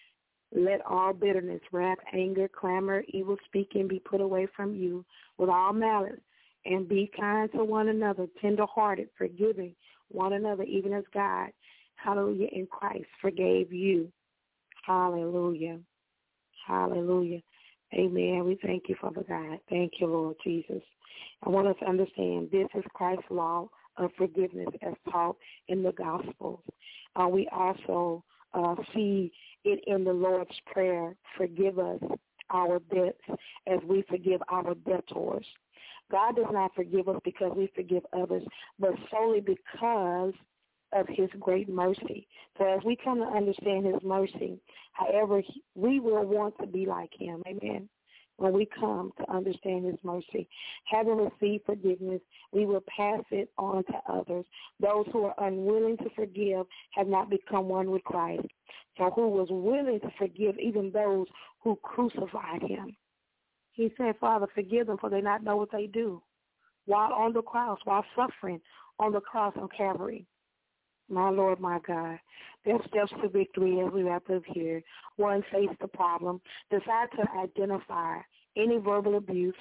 Let all bitterness, wrath, anger, clamor, evil speaking be put away from you with all malice, and be kind to one another, tender-hearted, forgiving one another, even as God, hallelujah, in Christ forgave you. Hallelujah. Hallelujah. Amen. We thank you, Father God. Thank you, Lord Jesus. I want us to understand this is Christ's law of forgiveness as taught in the Gospels. Uh, we also uh, see it in the Lord's Prayer, forgive us our debts as we forgive our debtors. God does not forgive us because we forgive others, but solely because of his great mercy. So as we come to understand his mercy, however, we will want to be like him. Amen. When we come to understand his mercy, having received forgiveness, we will pass it on to others. Those who are unwilling to forgive have not become one with Christ. So who was willing to forgive even those who crucified him? He said, Father, forgive them, for they not know what they do. While on the cross, while suffering on the cross on Calvary. My Lord, my God, there's steps to victory as we wrap up here. One, face the problem. Decide to identify any verbal abuse.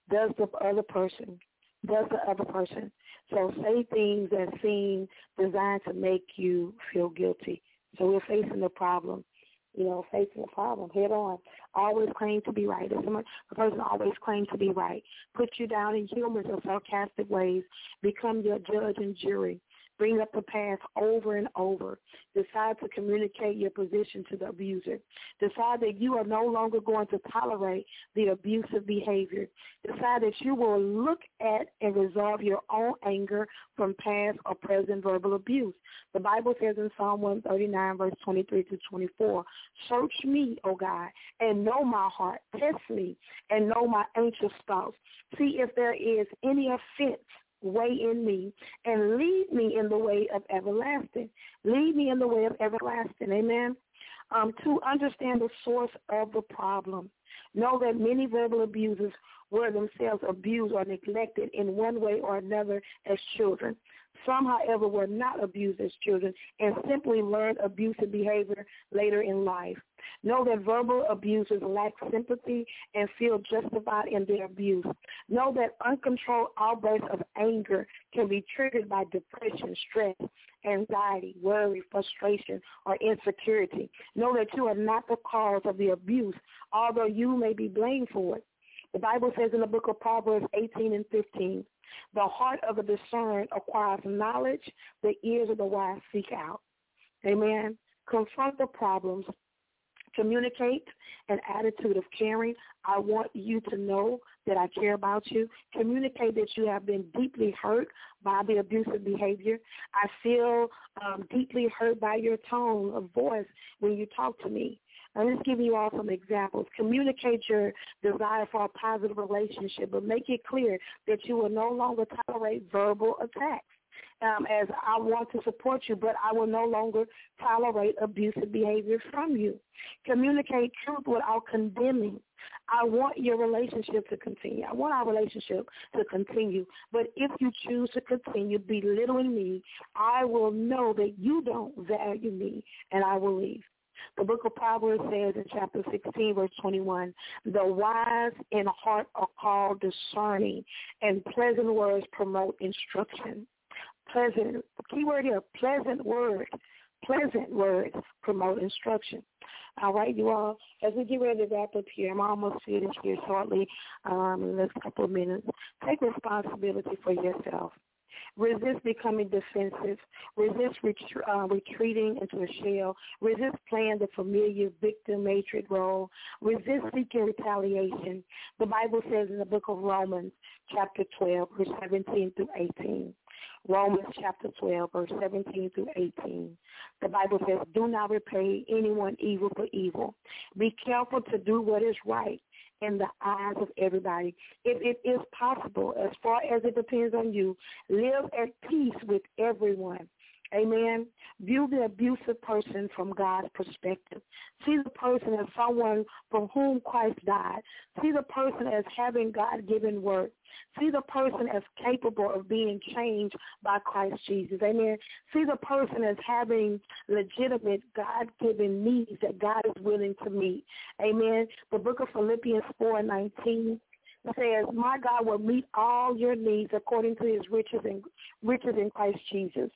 does the other person. Does the other person. So say things that seem designed to make you feel guilty. So we're facing the problem. You know, facing the problem head on. Always claim to be right. If someone, the person always claims to be right. Put you down in humorous or sarcastic ways. Become your judge and jury. Bring up the past over and over. Decide to communicate your position to the abuser. Decide that you are no longer going to tolerate the abusive behavior. Decide that you will look at and resolve your own anger from past or present verbal abuse. The Bible says in Psalm one thirty-nine, verse twenty-three to twenty-four, search me, O God, and know my heart. Test me and know my anxious thoughts. See if there is any offense way in me, and lead me in the way of everlasting. Lead me in the way of everlasting. Amen. Um, to understand the source of the problem. Know that many verbal abusers were themselves abused or neglected in one way or another as children. Some, however, were not abused as children and simply learned abusive behavior later in life. Know that verbal abusers lack sympathy and feel justified in their abuse. Know that uncontrolled outbursts of anger can be triggered by depression, stress, anxiety, worry, frustration, or insecurity. Know that you are not the cause of the abuse, although you may be blamed for it. The Bible says in the book of Proverbs eighteen and fifteen, the heart of the discerning acquires knowledge, the ears of the wise seek out. Amen. Confront the problems. Communicate an attitude of caring. I want you to know that I care about you. Communicate that you have been deeply hurt by the abusive behavior. I feel um, deeply hurt by your tone of voice when you talk to me. I'm just giving you all some examples. Communicate your desire for a positive relationship, but make it clear that you will no longer tolerate verbal attacks. Um, as I want to support you, but I will no longer tolerate abusive behavior from you. Communicate truth without condemning. I want your relationship to continue. I want our relationship to continue. But if you choose to continue belittling me, I will know that you don't value me, and I will leave. The book of Proverbs says in chapter sixteen, verse twenty-one, the wise in heart are called discerning, and pleasant words promote instruction. Pleasant, key word here, pleasant words. Pleasant words promote instruction. All right, you all, as we get ready to wrap up here, I'm almost finished here shortly um, in the next couple of minutes. Take responsibility for yourself. Resist becoming defensive. Resist ret- uh, retreating into a shell. Resist playing the familiar victim matrix role. Resist seeking retaliation. The Bible says in the book of Romans, chapter twelve, verse seventeen through eighteen. Romans chapter twelve, verse seventeen through eighteen. The Bible says, do not repay anyone evil for evil. Be careful to do what is right in the eyes of everybody. If it is possible, as far as it depends on you, live at peace with everyone. Amen. View the abusive person from God's perspective. See the person as someone from whom Christ died. See the person as having God-given work. See the person as capable of being changed by Christ Jesus. Amen. See the person as having legitimate God-given needs that God is willing to meet. Amen. The book of Philippians four nineteen says, my God will meet all your needs according to his riches and riches in Christ Jesus.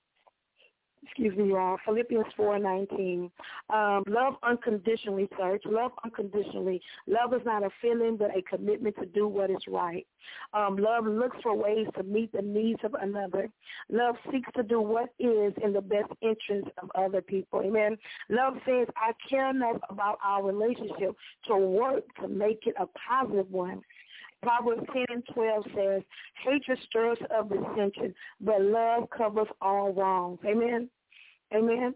Excuse me, y'all. Philippians four nineteen. Um, love unconditionally, church. Love unconditionally. Love is not a feeling, but a commitment to do what is right. Um, love looks for ways to meet the needs of another. Love seeks to do what is in the best interest of other people. Amen. Love says, I care enough about our relationship to work to make it a positive one. Proverbs ten and twelve says, hatred stirs up dissension, but love covers all wrongs. Amen? Amen?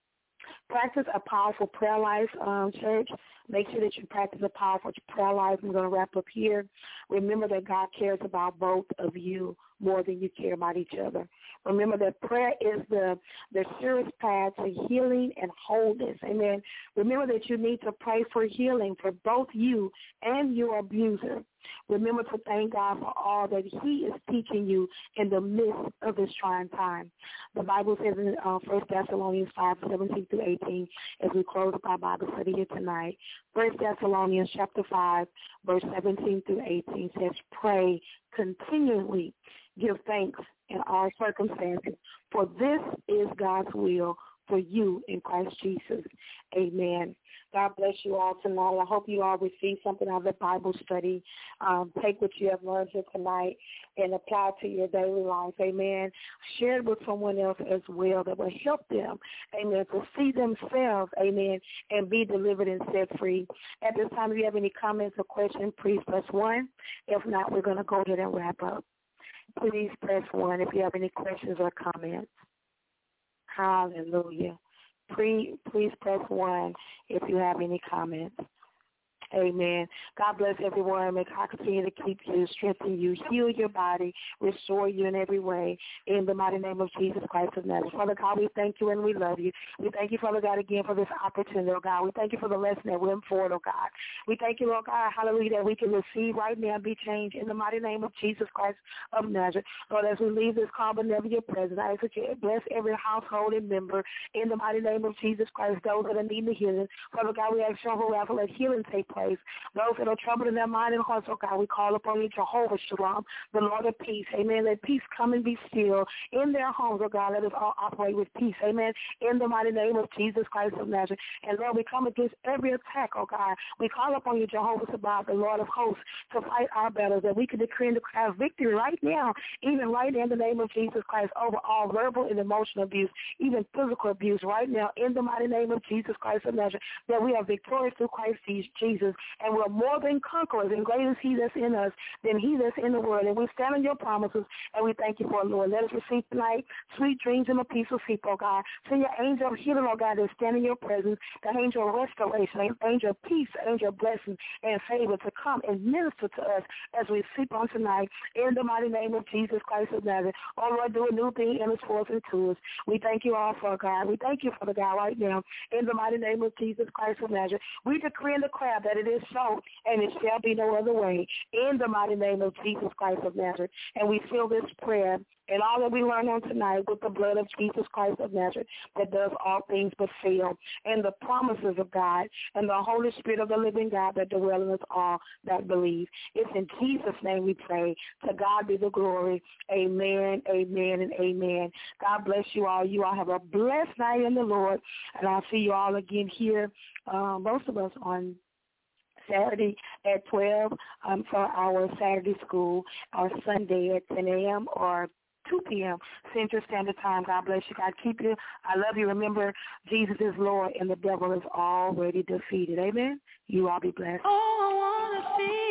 Practice a powerful prayer life, um, church. Make sure that you practice a powerful prayer life. I'm going to wrap up here. Remember that God cares about both of you more than you care about each other. Remember that prayer is the, the surest path to healing and wholeness. Amen. Remember that you need to pray for healing for both you and your abuser. Remember to thank God for all that he is teaching you in the midst of this trying time. The Bible says in uh, First Thessalonians five, seventeen through eighteen, as we close our Bible study here tonight, First Thessalonians chapter five, verse seventeen through eighteen says, pray continually, give thanks in all circumstances, for this is God's will for you in Christ Jesus. Amen. God bless you all tonight. I hope you all receive something out of the Bible study. Um, take what you have learned here tonight and apply it to your daily life. Amen. Share it with someone else as well that will help them, amen, to see themselves, amen, and be delivered and set free. At this time, if you have any comments or questions, please press one. If not, we're going to go ahead and wrap up. Please press one if you have any questions or comments. Hallelujah. Please, please press one if you have any comments. Amen. God bless everyone. May God continue to keep you, strengthen you, heal your body, restore you in every way. In the mighty name of Jesus Christ of Nazareth. Father God, we thank you and we love you. We thank you, Father God, again for this opportunity, oh God. We thank you for the lesson that went forward, oh God. We thank you, Lord God, hallelujah, that we can receive right now and be changed in the mighty name of Jesus Christ of Nazareth. Lord, as we leave this call, but never your presence, I ask that you bless every household and member in the mighty name of Jesus Christ, those that are needing the healing. Father God, we ask Jehovah Rapha, let healing take place. Those that are troubled in their mind and hearts, oh God, we call upon you, Jehovah Shalom, the Lord of peace. Amen. Let peace come and be still in their homes, oh God. Let us all operate with peace. Amen. In the mighty name of Jesus Christ of Nazareth. And Lord, we come against every attack, oh God. We call upon you, Jehovah Sabaoth, the Lord of hosts, to fight our battles, that we can decree and declare victory right now, even right now in the name of Jesus Christ, over all verbal and emotional abuse, even physical abuse right now in the mighty name of Jesus Christ of Nazareth, that we are victorious through Christ Jesus. And we're more than conquerors, and greater is he that's in us than he that's in the world. And we stand on your promises, and we thank you for it, Lord. Let us receive tonight sweet dreams and a peaceful sleep, oh God. Send your angel of healing, oh God, that stand in your presence, the angel of restoration, the angel of peace, the angel of blessing and favor to come and minister to us as we sleep on tonight in the mighty name of Jesus Christ of Nazareth. Oh, Lord, do a new thing in us, for us, and to us. We thank you all for God. We thank you for the God right now in the mighty name of Jesus Christ of Nazareth. We decree and declare that it is so, and it shall be no other way, in the mighty name of Jesus Christ of Nazareth. And we seal this prayer and all that we learn on tonight with the blood of Jesus Christ of Nazareth, that does all things but fail, and the promises of God and the Holy Spirit of the living God that dwell in us all that believe. It's in Jesus' name we pray. To God be the glory. Amen, amen, and amen. God bless you all. You all have a blessed night in the Lord, and I'll see you all again here, uh, most of us on Saturday at twelve um, for our Saturday school, or Sunday at ten a.m. or two p.m. Central Standard Time. God bless you. God keep you. I love you. Remember, Jesus is Lord, and the devil is already defeated. Amen. You all be blessed. Oh, I want to see